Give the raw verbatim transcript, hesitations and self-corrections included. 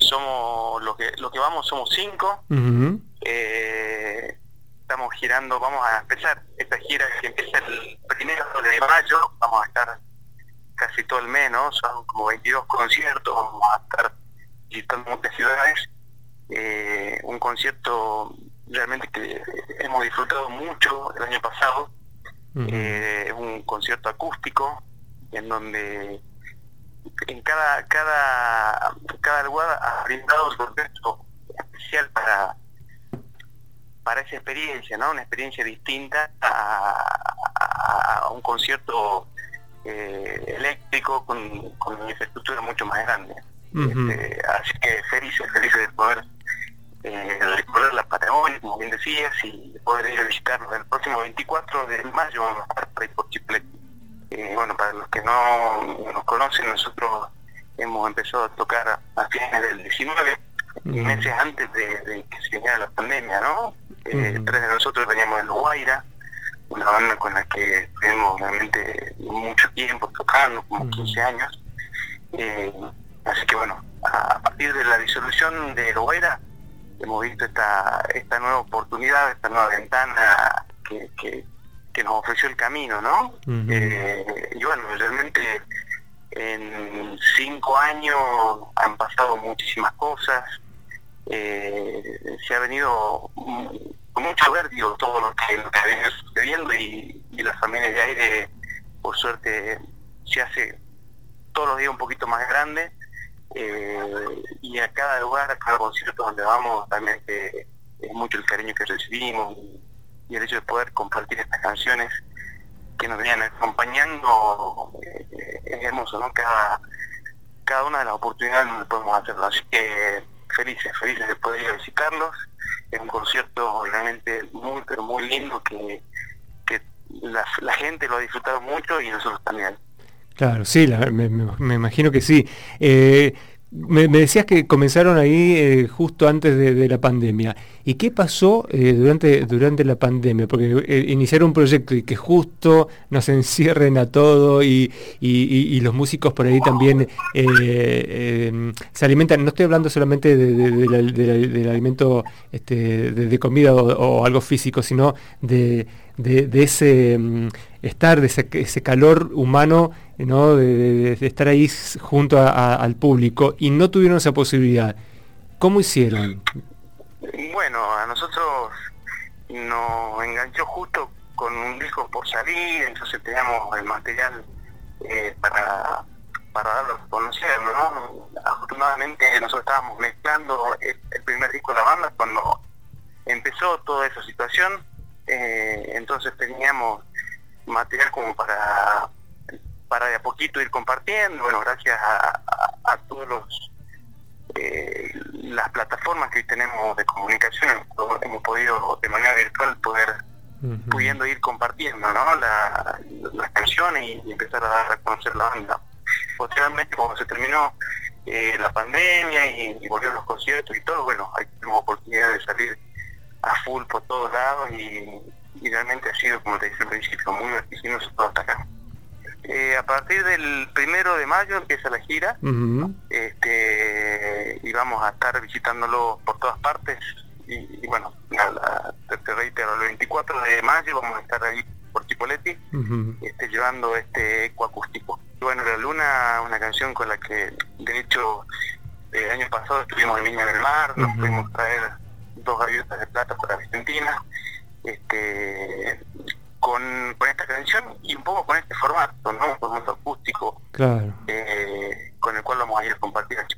somos lo que lo que vamos somos cinco. Uh-huh. Eh, estamos girando, vamos a empezar esta gira que empieza el primero de mayo, vamos a estar casi todo el mes, ¿no? Son como veintidós conciertos, vamos a estar visitando muchas ciudades. Eh, un concierto realmente que hemos disfrutado mucho el año pasado. Uh-huh. Eh, es un concierto acústico en donde en cada cada cada lugar ha brindado un contexto especial para para esa experiencia, ¿no? Una experiencia distinta a, a, a un concierto eh, eléctrico con, con una infraestructura mucho más grande. Uh-huh. Este, así que felices, felices de poder eh, recorrer la Patagonia, como bien decías, y de poder ir a visitarnos. El próximo veinticuatro de mayo vamos a estar por ahí por Chipoleti. Eh, bueno, para los que no nos conocen, nosotros hemos empezado a tocar a, a fines del diecinueve, uh-huh. meses antes de, de que se viniera la pandemia, ¿no? Eh, uh-huh. Tres de nosotros veníamos de Los Guaira, una banda con la que estuvimos realmente mucho tiempo tocando, como uh-huh. quince años. Eh, así que bueno, a, a partir de la disolución de Los Guaira, hemos visto esta esta nueva oportunidad, esta nueva ventana que, que, que nos ofreció el camino, ¿no? Uh-huh. Eh, y bueno, realmente en cinco años han pasado muchísimas cosas. Eh, se ha venido con mucho vértigo todo lo que, lo que ha venido sucediendo y, y las familias de aire, por suerte, se hace todos los días un poquito más grande. Eh, y a cada lugar, a cada concierto donde vamos, también eh, es mucho el cariño que recibimos y, y el hecho de poder compartir estas canciones que nos venían acompañando, eh, es hermoso, ¿no? Cada, cada una de las oportunidades donde podemos hacerlo, así que felices, felices de poder ir a visitarlos. Es un concierto realmente muy, pero muy lindo que, que la, la gente lo ha disfrutado mucho y nosotros también. Claro, sí, la, me, me, me imagino que sí. Eh, me, me decías que comenzaron ahí eh, justo antes de, de la pandemia. ¿Y qué pasó eh, durante durante la pandemia? Porque eh, iniciar un proyecto y que justo nos encierren a todo y, y, y, y los músicos por ahí también eh, eh, se alimentan. No estoy hablando solamente de, de, de la, de la, del alimento este, de, de comida o, o algo físico, sino de, de, de ese um, estar, de ese, ese calor humano, ¿no? De, de, de estar ahí junto a, a, al público, y no tuvieron esa posibilidad. ¿Cómo hicieron? Bueno, a nosotros nos enganchó justo con un disco por salir, entonces teníamos el material eh, para para darlo a conocer, ¿no? Afortunadamente nosotros estábamos mezclando el, el primer disco de la banda cuando empezó toda esa situación, eh, entonces teníamos material como para para de a poquito ir compartiendo. Bueno, gracias a, a, a todos los eh, las plataformas que hoy tenemos de comunicación, hemos podido de manera virtual poder uh-huh. pudiendo ir compartiendo, ¿no? La, las canciones y empezar a dar a conocer la banda. Posteriormente, cuando se terminó eh, la pandemia y, y volvieron los conciertos y todo, bueno, ahí tuvimos oportunidad de salir a full por todos lados y, y realmente ha sido, como te dije al principio, muy vertiginoso todo hasta acá. Eh, a partir del primero de mayo empieza la gira, uh-huh. este, y vamos a estar visitándolo por todas partes. Y, y bueno, la, la, te, te reitero, el veinticuatro de mayo vamos a estar ahí por Chipoleti, uh-huh. este, llevando este eco acústico. Y bueno, La Luna, una canción con la que, de hecho, el año pasado estuvimos en Viña del Mar, nos uh-huh. pudimos traer dos gaviotas de plata para Argentina. Este. Con, con esta canción y un poco con este formato, ¿no? Un formato acústico, claro. eh, con el cual vamos a ir a compartir aquí.